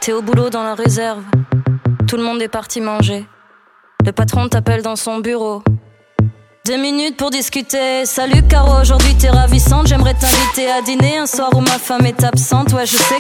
T'es au boulot dans la réserve, tout le monde est parti manger. Le patron t'appelle dans son bureau. 2 minutes pour discuter. Salut Caro, aujourd'hui t'es ravissante. J'aimerais t'inviter à dîner un soir où ma femme est absente. Ouais, je sais